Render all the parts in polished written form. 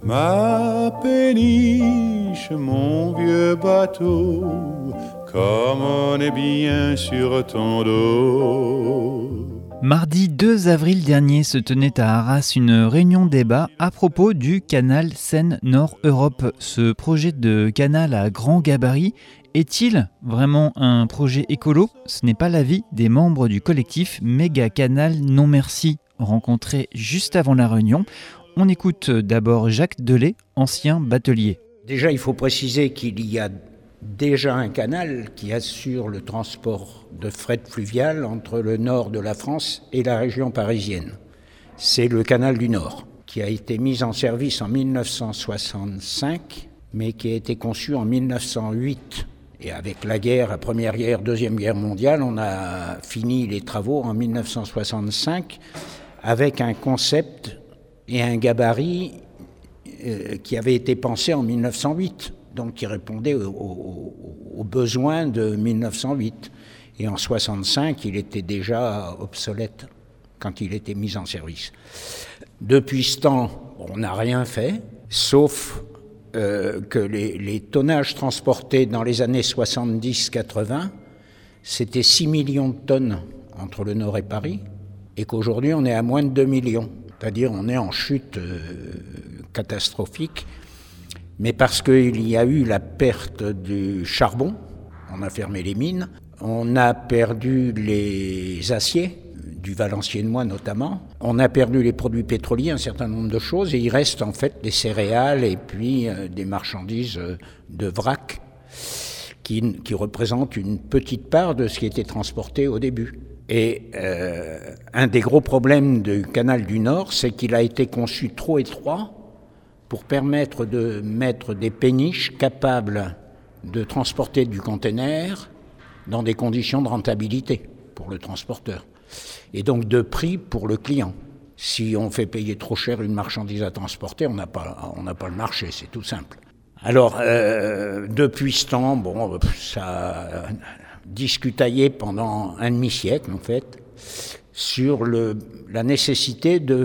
Ma péniche, mon vieux bateau, comme on est bien sur ton dos. Mardi 2 avril dernier se tenait à Arras une réunion débat à propos du canal Seine-Nord-Europe. Ce projet de canal à grand gabarit est-il vraiment un projet écolo ? Ce n'est pas l'avis des membres du collectif Méga Canal Non Merci, rencontrés juste avant la réunion. On écoute d'abord Jacques Delay, ancien batelier. Déjà, il faut préciser qu'il y a déjà un canal qui assure le transport de fret fluvial entre le nord de la France et la région parisienne. C'est le canal du Nord, qui a été mis en service en 1965, mais qui a été conçu en 1908. Et avec la guerre, la Première Guerre, Deuxième Guerre mondiale, on a fini les travaux en 1965 avec un concept et un gabarit qui avait été pensé en 1908. Donc qui répondait aux besoins de 1908. Et en 1965, il était déjà obsolète quand il était mis en service. Depuis ce temps, on n'a rien fait, sauf que les tonnages transportés dans les années 70-80, c'était 6 millions de tonnes entre le Nord et Paris, et qu'aujourd'hui, on est à moins de 2 millions. C'est-à-dire on est en chute catastrophique. Mais parce qu'il y a eu la perte du charbon, on a fermé les mines, on a perdu les aciers, du Valenciennois notamment, on a perdu les produits pétroliers, un certain nombre de choses, et il reste en fait des céréales et puis des marchandises de vrac qui représentent une petite part de ce qui était transporté au début. Et un des gros problèmes du canal du Nord, c'est qu'il a été conçu trop étroit pour permettre de mettre des péniches capables de transporter du conteneur dans des conditions de rentabilité pour le transporteur et donc de prix pour le client. Si on fait payer trop cher une marchandise à transporter, on n'a pas le marché, c'est tout simple. Alors, depuis ce temps, ça a discutaillé pendant un demi-siècle en fait sur la nécessité de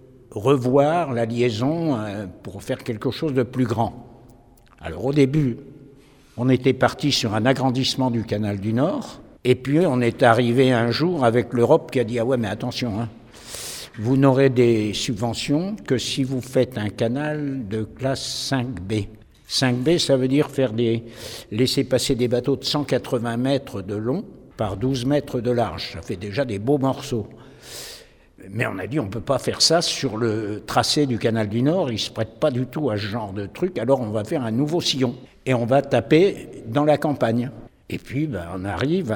revoir la liaison pour faire quelque chose de plus grand. Alors au début, on était parti sur un agrandissement du canal du Nord, et puis on est arrivé un jour avec l'Europe qui a dit « Ah ouais, mais attention, vous n'aurez des subventions que si vous faites un canal de classe 5B ». 5B, ça veut dire laisser passer des bateaux de 180 mètres de long par 12 mètres de large. Ça fait déjà des beaux morceaux. Mais on a dit on ne peut pas faire ça sur le tracé du canal du Nord, il ne se prête pas du tout à ce genre de truc, alors on va faire un nouveau sillon et on va taper dans la campagne. Et puis on arrive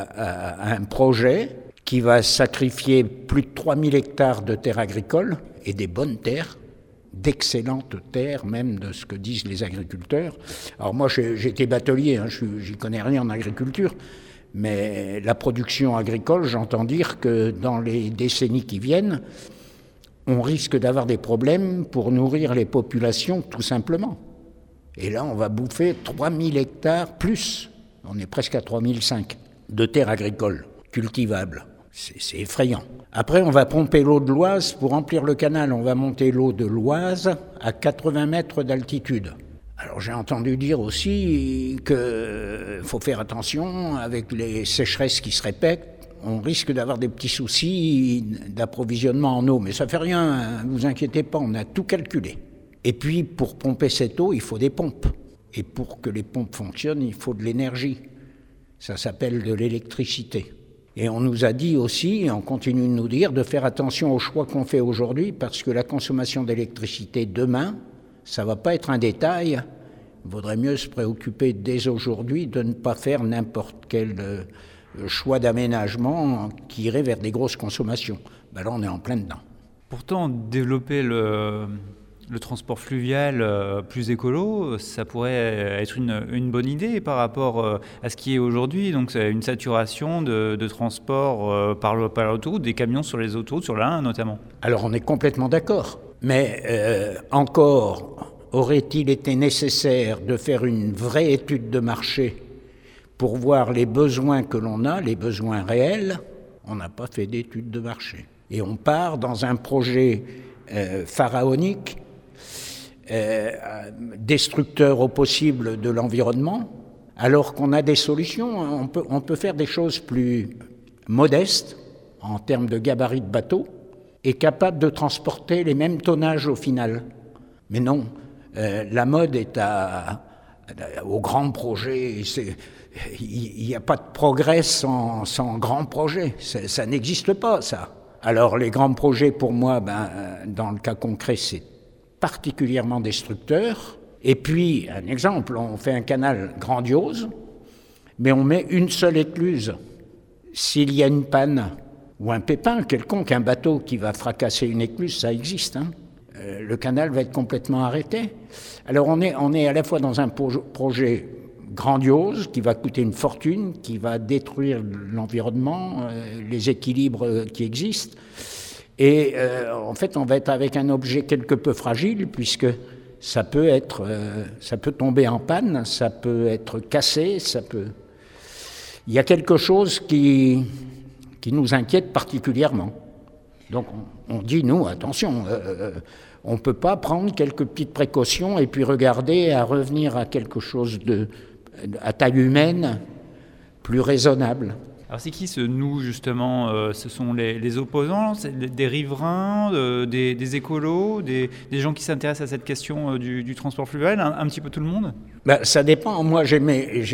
à un projet qui va sacrifier plus de 3000 hectares de terres agricoles et des bonnes terres, d'excellentes terres même de ce que disent les agriculteurs. Alors moi j'étais batelier, j'y connais rien en agriculture, mais la production agricole, j'entends dire que dans les décennies qui viennent, on risque d'avoir des problèmes pour nourrir les populations tout simplement. Et là, on va bouffer 3000 hectares plus, on est presque à 3005, de terres agricoles cultivables. C'est effrayant. Après, on va pomper l'eau de l'Oise pour remplir le canal. On va monter l'eau de l'Oise à 80 mètres d'altitude. Alors j'ai entendu dire aussi qu'il faut faire attention avec les sécheresses qui se répètent. On risque d'avoir des petits soucis d'approvisionnement en eau, mais ça fait rien, ne vous inquiétez pas, on a tout calculé. Et puis pour pomper cette eau, il faut des pompes. Et pour que les pompes fonctionnent, il faut de l'énergie. Ça s'appelle de l'électricité. Et on nous a dit aussi, et on continue de nous dire, de faire attention aux choix qu'on fait aujourd'hui, parce que la consommation d'électricité demain, ça ne va pas être un détail. Il vaudrait mieux se préoccuper dès aujourd'hui de ne pas faire n'importe quel choix d'aménagement qui irait vers des grosses consommations. Là, on est en plein dedans. Pourtant, développer le transport fluvial plus écolo, ça pourrait être une bonne idée par rapport à ce qui est aujourd'hui. Donc, c'est une saturation de transport par l'autoroute, des camions sur les autoroutes, sur la 1 notamment. Alors, on est complètement d'accord. Mais encore, aurait-il été nécessaire de faire une vraie étude de marché pour voir les besoins que l'on a, les besoins réels? On n'a pas fait d'étude de marché. Et on part dans un projet pharaonique destructeur au possible de l'environnement, alors qu'on a des solutions. On peut faire des choses plus modestes en termes de gabarit de bateau et capables de transporter les mêmes tonnages au final. Mais non, la mode est au grand projet. Il n'y a pas de progrès sans grand projet. Ça n'existe pas, ça. Alors les grands projets, pour moi, dans le cas concret, c'est particulièrement destructeur. Et puis, un exemple, on fait un canal grandiose, mais on met une seule écluse. S'il y a une panne ou un pépin quelconque, un bateau qui va fracasser une écluse, ça existe, hein. Le canal va être complètement arrêté. Alors on est à la fois dans un projet grandiose qui va coûter une fortune, qui va détruire l'environnement, les équilibres qui existent. Et en fait, on va être avec un objet quelque peu fragile, puisque ça peut tomber en panne, ça peut être cassé, Il y a quelque chose qui nous inquiète particulièrement. Donc on dit, nous, attention, on ne peut pas prendre quelques petites précautions et puis regarder à revenir à quelque chose à taille humaine, plus raisonnable. Alors c'est qui ce nous justement ce sont les opposants, des riverains, des écolos, des gens qui s'intéressent à cette question du transport fluvial, un petit peu tout le monde? Ça dépend. Moi j'ai mes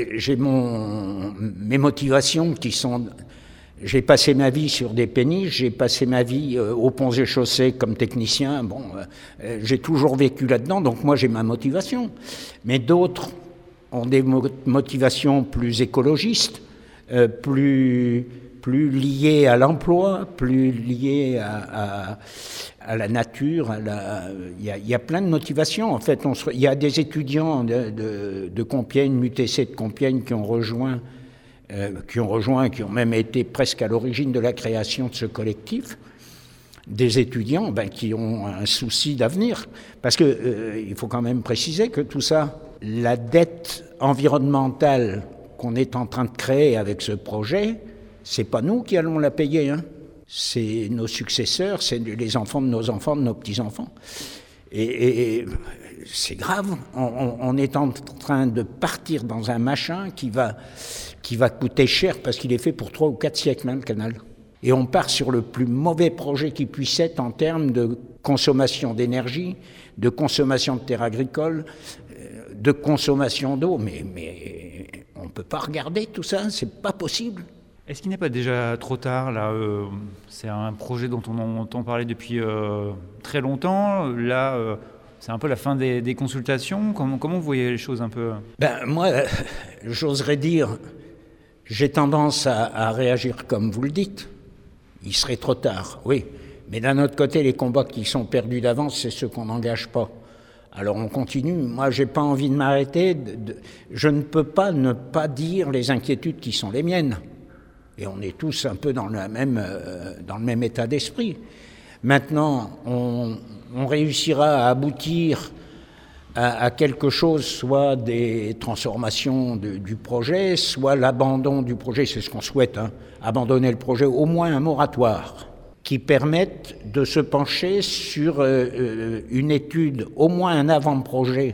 motivations qui sont... J'ai passé ma vie sur des péniches, j'ai passé ma vie aux ponts et chaussées comme technicien. J'ai toujours vécu là-dedans, donc moi j'ai ma motivation. Mais d'autres ont des motivations plus écologistes, plus liées à l'emploi, plus liées à la nature. Il y a plein de motivations. En fait, il y a des étudiants de Compiègne, MUTC de Compiègne, qui ont rejoint, qui ont même été presque à l'origine de la création de ce collectif, des étudiants qui ont un souci d'avenir. Parce qu'il faut quand même préciser que tout ça, la dette environnementale qu'on est en train de créer avec ce projet, c'est pas nous qui allons la payer, hein. C'est nos successeurs, c'est les enfants de nos petits-enfants. Et c'est grave, on est en train de partir dans un machin qui va coûter cher parce qu'il est fait pour 3 ou 4 siècles, hein, le canal. Et on part sur le plus mauvais projet qui puisse être en termes de consommation d'énergie, de consommation de terres agricoles, de consommation d'eau. Mais on ne peut pas regarder tout ça, c'est pas possible. Est-ce qu'il n'est pas déjà trop tard là c'est un projet dont on entend parler depuis très longtemps. Là, c'est un peu la fin des consultations. Comment vous voyez les choses un peu? Moi, j'oserais dire, j'ai tendance à réagir comme vous le dites. Il serait trop tard, oui. Mais d'un autre côté, les combats qui sont perdus d'avance, c'est ceux qu'on n'engage pas. Alors on continue. Moi, j'ai pas envie de m'arrêter. Je ne peux pas ne pas dire les inquiétudes qui sont les miennes. Et on est tous un peu dans le même état d'esprit. Maintenant, on réussira à aboutir à quelque chose, soit des transformations du projet, soit l'abandon du projet, c'est ce qu'on souhaite, hein, abandonner le projet, au moins un moratoire qui permette de se pencher sur une étude, au moins un avant-projet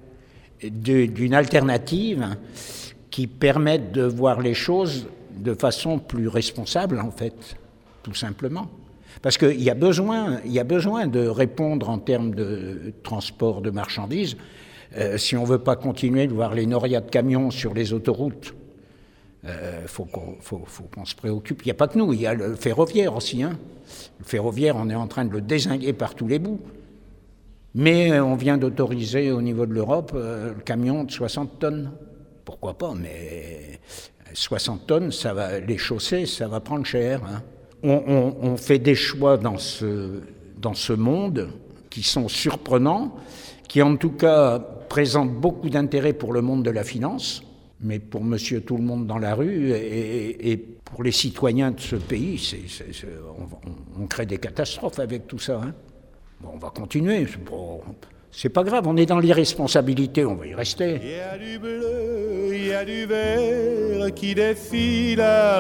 d'une alternative qui permette de voir les choses de façon plus responsable, en fait, tout simplement. Parce qu'il y a besoin de répondre en termes de transport de marchandises. Si on ne veut pas continuer de voir les norias de camions sur les autoroutes, faut qu'on se préoccupe. Il n'y a pas que nous, il y a le ferroviaire aussi, hein. Le ferroviaire, on est en train de le dézinguer par tous les bouts. Mais on vient d'autoriser au niveau de l'Europe le camion de 60 tonnes. Pourquoi pas, mais 60 tonnes, les chaussées, ça va prendre cher, hein. On fait des choix dans ce monde qui sont surprenants, qui en tout cas présentent beaucoup d'intérêt pour le monde de la finance, mais pour monsieur tout le monde dans la rue et pour les citoyens de ce pays, on crée des catastrophes avec tout ça, hein. On va continuer. C'est pas grave, on est dans l'irresponsabilité, on va y rester. Il y a du bleu, il y a du vert qui défile à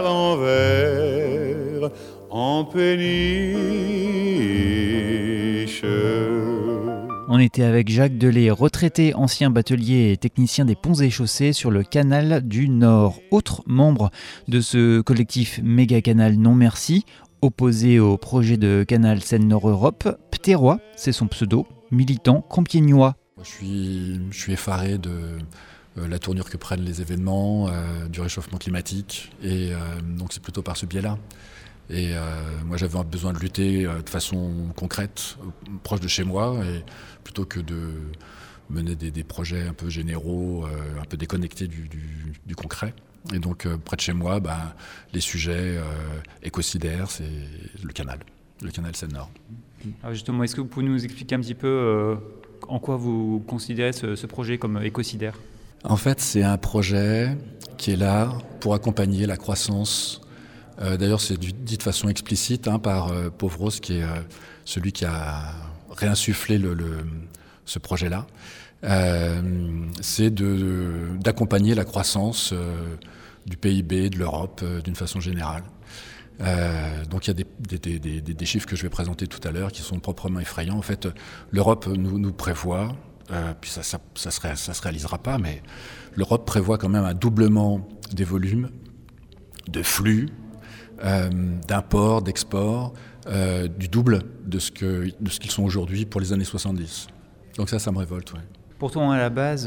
l'envers en péniche. On était avec Jacques Delay, retraité, ancien batelier et technicien des ponts et chaussées sur le canal du Nord. Autre membre de ce collectif Méga Canal Non Merci, opposé au projet de canal Seine-Nord Europe, Ptérois, c'est son pseudo, militant compiègnois. Je suis effaré de la tournure que prennent les événements, du réchauffement climatique, et donc c'est plutôt par ce biais-là. Et moi j'avais besoin de lutter de façon concrète, proche de chez moi, et plutôt que de mener des projets un peu généraux, un peu déconnectés du concret. Et donc près de chez moi, les sujets écocidaires, c'est le canal Seine-Nord. Alors justement, est-ce que vous pouvez nous expliquer un petit peu en quoi vous considérez ce projet comme écocidaire ? En fait, c'est un projet qui est là pour accompagner la croissance. D'ailleurs, c'est dit de façon explicite par Pauvros, qui est celui qui a réinsufflé ce projet-là. C'est d'accompagner la croissance du PIB, de l'Europe, d'une façon générale. Donc il y a des chiffres que je vais présenter tout à l'heure qui sont proprement effrayants. En fait, l'Europe nous prévoit, puis ça se réalisera pas, mais l'Europe prévoit quand même un doublement des volumes, de flux, d'import, d'export, du double de ce qu'ils sont aujourd'hui pour les années 70. Donc ça me révolte, ouais. Pourtant, à la base,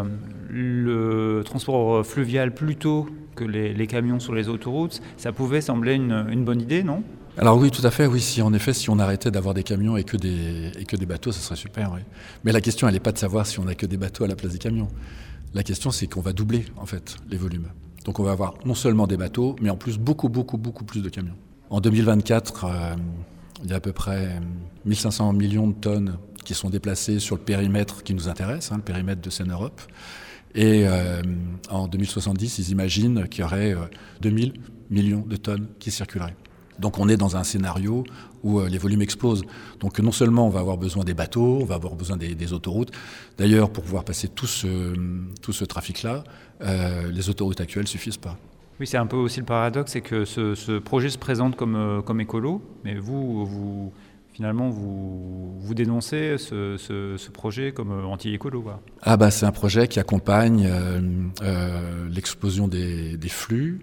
le transport fluvial plutôt que les camions sur les autoroutes, ça pouvait sembler une bonne idée, non ? Alors oui, tout à fait, oui. Si on arrêtait d'avoir des camions et que des bateaux, ça serait super, oui. Mais la question, elle n'est pas de savoir si on n'a que des bateaux à la place des camions. La question, c'est qu'on va doubler, en fait, les volumes. Donc on va avoir non seulement des bateaux, mais en plus beaucoup plus de camions. En 2024, il y a à peu près 1500 millions de tonnes qui sont déplacées sur le périmètre qui nous intéresse, le périmètre de Seine-Europe. Et en 2070, ils imaginent qu'il y aurait 2000 millions de tonnes qui circuleraient. Donc on est dans un scénario où les volumes explosent. Donc non seulement on va avoir besoin des bateaux, on va avoir besoin des autoroutes. D'ailleurs, pour pouvoir passer tout ce trafic-là, les autoroutes actuelles ne suffisent pas. Oui, c'est un peu aussi le paradoxe, c'est que ce projet se présente comme écolo, mais vous finalement, vous dénoncez ce projet comme anti-écolo, quoi. C'est un projet qui accompagne l'explosion des flux,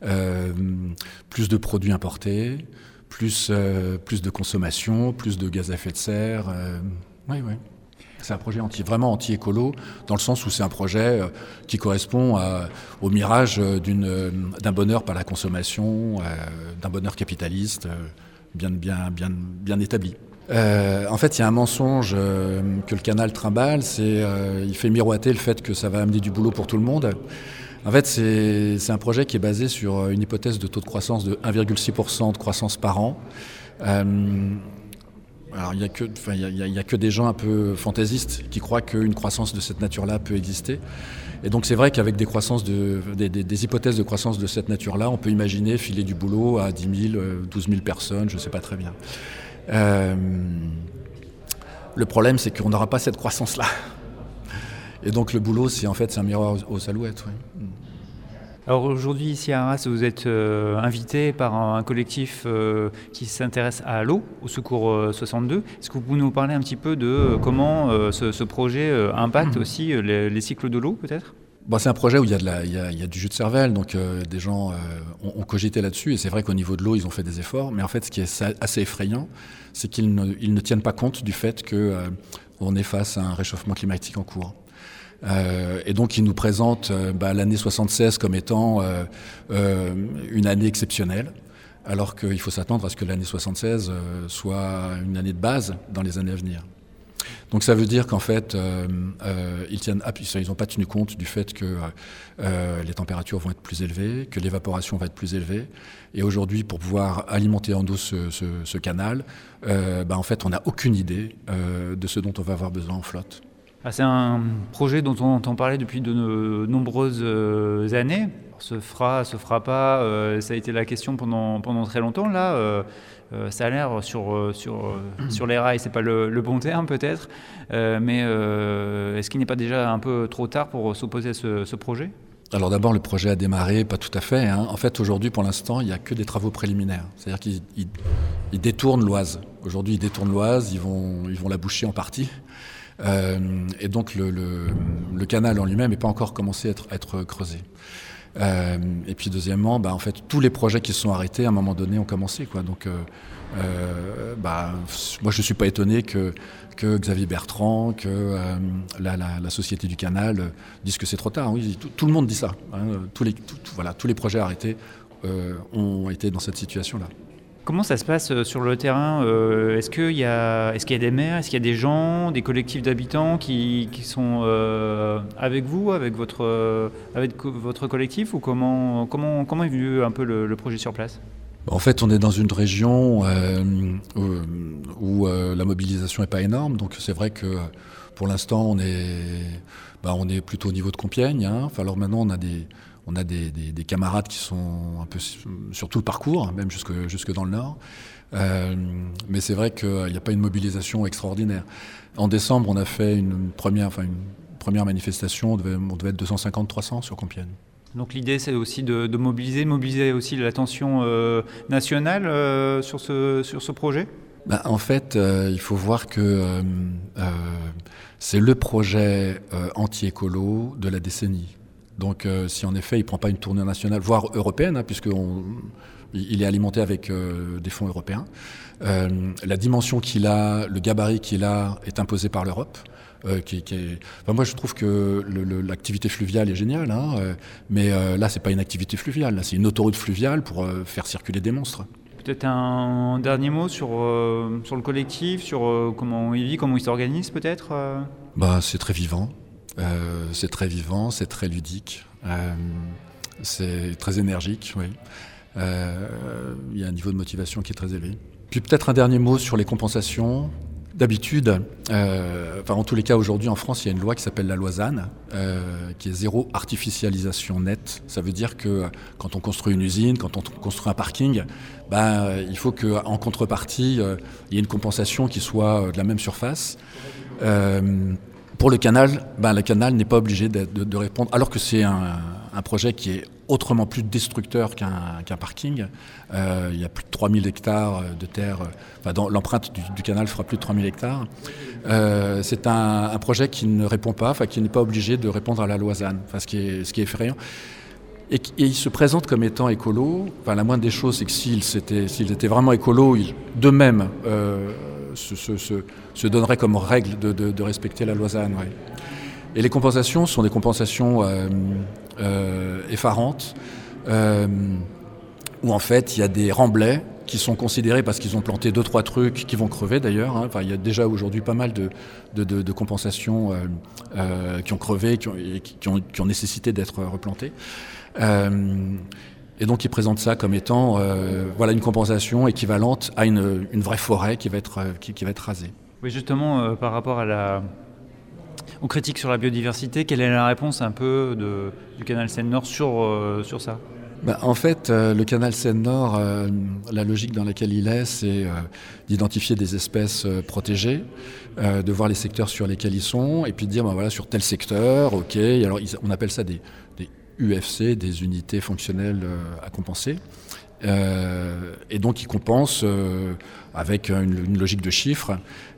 plus de produits importés, plus de consommation, plus de gaz à effet de serre. Oui. C'est un projet vraiment anti-écolo, dans le sens où c'est un projet qui correspond au mirage d'un bonheur par la consommation, d'un bonheur capitaliste bien établi. En fait, il y a un mensonge que le canal trimballe, il fait miroiter le fait que ça va amener du boulot pour tout le monde. En fait, c'est un projet qui est basé sur une hypothèse de taux de croissance de 1,6% de croissance par an. Alors, il n'y a que des gens un peu fantaisistes qui croient qu'une croissance de cette nature-là peut exister. Et donc, c'est vrai qu'avec des hypothèses de croissance de cette nature-là, on peut imaginer filer du boulot à 10 000, 12 000 personnes, je ne sais pas très bien. Le problème, c'est qu'on n'aura pas cette croissance-là. Et donc, le boulot, c'est un miroir aux alouettes. Oui. Alors aujourd'hui, ici à Arras, vous êtes invité par un collectif qui s'intéresse à l'eau, au Secours 62. Est-ce que vous pouvez nous parler un petit peu de comment ce projet impacte aussi les cycles de l'eau, peut-être ? C'est un projet où il y a du jus de cervelle, donc des gens ont cogité là-dessus, et c'est vrai qu'au niveau de l'eau, ils ont fait des efforts, mais en fait, ce qui est assez effrayant, c'est qu'ils ne tiennent pas compte du fait qu'on est face à un réchauffement climatique en cours. Et donc ils nous présentent l'année 76 comme étant une année exceptionnelle, alors qu'il faut s'attendre à ce que l'année 76 soit une année de base dans les années à venir. Donc ça veut dire qu'en fait, ils n'ont pas tenu compte du fait que les températures vont être plus élevées, que l'évaporation va être plus élevée. Et aujourd'hui, pour pouvoir alimenter en eau ce canal, en fait, on n'a aucune idée de ce dont on va avoir besoin en flotte. C'est un projet dont on entend parler depuis de nombreuses années. Se fera pas, ça a été la question pendant très longtemps. Là, ça a l'air sur les rails, c'est pas le bon terme peut-être, mais est-ce qu'il n'est pas déjà un peu trop tard pour s'opposer à ce projet ? Alors d'abord, le projet a démarré, pas tout à fait. En fait, aujourd'hui, pour l'instant, il n'y a que des travaux préliminaires. C'est-à-dire qu'ils détournent l'Oise. Aujourd'hui, ils détournent l'Oise, ils vont la boucher en partie. Et donc le canal en lui-même n'est pas encore commencé à être creusé. Et puis deuxièmement, en fait, tous les projets qui se sont arrêtés à un moment donné ont commencé, quoi. Donc, moi, je suis pas étonné que Xavier Bertrand, que la Société du Canal disent que c'est trop tard. Oui, tout le monde dit ça. Hein. Tous les projets arrêtés ont été dans cette situation-là. Comment ça se passe sur le terrain ? Est-ce qu'il y a des maires, est-ce qu'il y a des gens, des collectifs d'habitants qui sont avec vous, avec votre collectif, ou comment est venu un peu le projet sur place ? En fait, on est dans une région où la mobilisation n'est pas énorme, donc c'est vrai que pour l'instant on est plutôt au niveau de Compiègne. Hein. Enfin, alors maintenant on a des camarades qui sont un peu sur tout le parcours, même jusque dans le nord. Mais c'est vrai qu'il n'y a pas une mobilisation extraordinaire. En décembre, on a fait une première manifestation, on devait être 250-300 sur Compiègne. Donc l'idée, c'est aussi de mobiliser aussi l'attention nationale sur ce projet ? En fait, il faut voir que c'est le projet anti-écolo de la décennie. Donc si en effet il ne prend pas une tournure nationale, voire européenne, hein, puisqu'il est alimenté avec des fonds européens, la dimension qu'il a, le gabarit qu'il a est imposé par l'Europe. Moi je trouve que l'activité fluviale est géniale, hein, mais là c'est pas une activité fluviale, là, c'est une autoroute fluviale pour faire circuler des monstres. Peut-être un dernier mot sur le collectif, sur comment il vit, comment il s'organise peut-être C'est très vivant. C'est très ludique, c'est très énergique, oui. Il y a un niveau de motivation qui est très élevé. Puis peut-être un dernier mot sur les compensations. D'habitude, en tous les cas aujourd'hui en France, il y a une loi qui s'appelle la loi ZAN, qui est zéro artificialisation nette. Ça veut dire que quand on construit une usine, quand on construit un parking, il faut qu'en contrepartie, il y ait une compensation qui soit de la même surface. Pour le canal, le canal n'est pas obligé de répondre, alors que c'est un projet qui est autrement plus destructeur qu'un parking. Il y a plus de 3000 hectares de terre, l'empreinte du canal fera plus de 3000 hectares. C'est un projet qui ne répond pas, qui n'est pas obligé de répondre à la loi ZAN, ce qui est effrayant. Et il se présente comme étant écolo. La moindre des choses, c'est que s'ils étaient vraiment écolos, d'eux-mêmes se donneraient comme règle de respecter la loi ZAN. Ouais. Et les compensations sont des compensations effarantes, où en fait il y a des remblais qui sont considérés parce qu'ils ont planté 2-3 trucs qui vont crever d'ailleurs. Hein. Il y a déjà aujourd'hui pas mal de compensations qui ont crevé, qui ont nécessité d'être replantées. Et donc ils présentent ça comme étant une compensation équivalente à une vraie forêt qui va être rasée. Oui, justement, par rapport aux critiques sur la biodiversité, quelle est la réponse un peu du canal Seine-Nord sur ça ? En fait, le canal Seine-Nord, la logique dans laquelle il est, c'est d'identifier des espèces protégées, de voir les secteurs sur lesquels ils sont, et puis de dire, sur tel secteur, ok, alors on appelle ça des UFC, des unités fonctionnelles à compenser. Et donc ils compensent avec une logique de chiffres.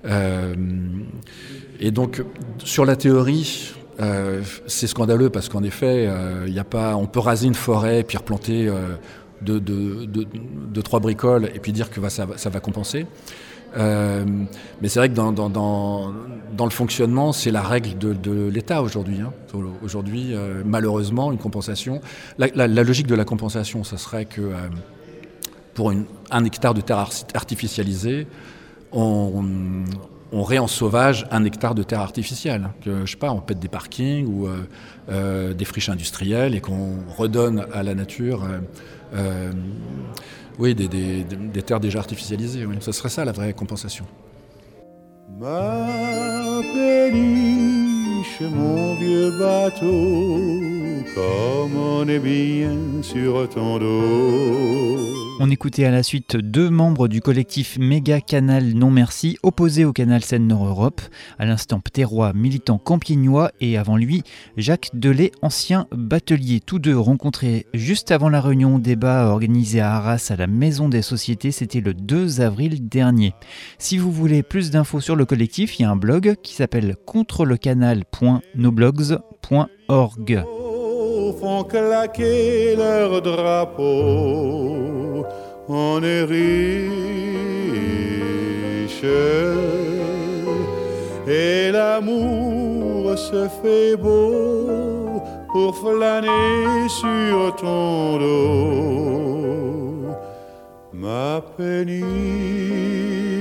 Et donc sur la théorie, c'est scandaleux parce qu'en effet, on peut raser une forêt puis replanter deux, trois bricoles et puis dire que ça va compenser. Mais c'est vrai que dans le fonctionnement, c'est la règle de l'État aujourd'hui. Hein. Aujourd'hui, malheureusement, une compensation. La logique de la compensation, ça serait que pour un hectare de terre artificialisée, on réensauvage un hectare de terre artificielle. Que, je sais pas, on pète des parkings ou des friches industrielles et qu'on redonne à la nature des terres déjà artificialisées. Oui. Ça serait ça la vraie compensation. Ma péniche, mon vieux bateau, comme on est bien sur ton dos. On écoutait à la suite 2 membres du collectif Méga Canal Non Merci, opposés au canal Seine-Nord Europe. À l'instant, Pterrois, militant compiègnois, et avant lui, Jacques Delay, ancien batelier. Tous deux rencontrés juste avant la réunion débat organisée à Arras à la Maison des Sociétés. C'était le 2 avril dernier. Si vous voulez plus d'infos sur le collectif, il y a un blog qui s'appelle contrelecanal.noblogs.org. Font claquer leur drapeau, on est riche et l'amour se fait beau pour flâner sur ton dos, ma péniche.